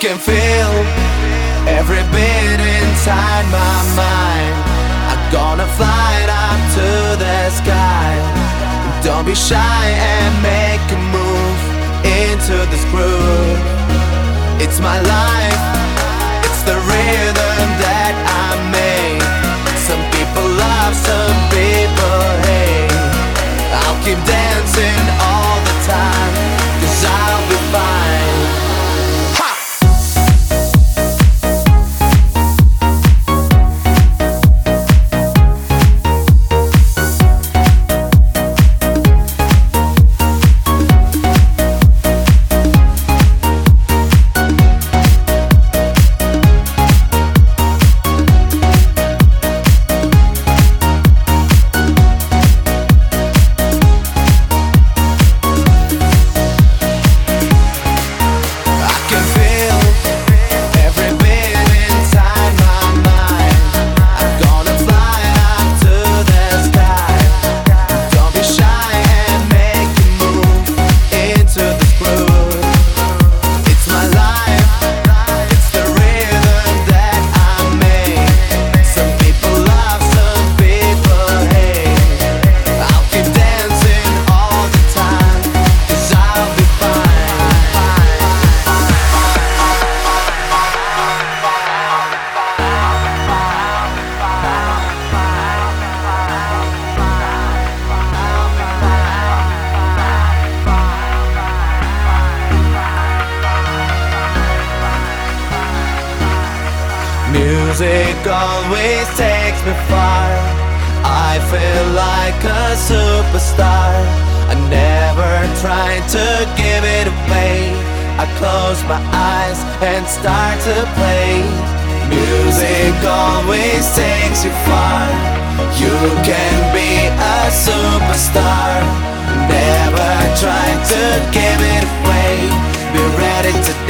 can feel every beat inside my mind. I'm gonna fly it up to the sky. Don't be shy and make a move into this groove. It's my life, it's the rhythm that I made. Some people love, some people hate. I'll keep dancing all the time, 'cause I'll be fine. Music always takes me far. I feel like a superstar. I never try to give it away. I close my eyes and start to play. Music always takes you far. You can be a superstar. Never try to give it away. Be ready to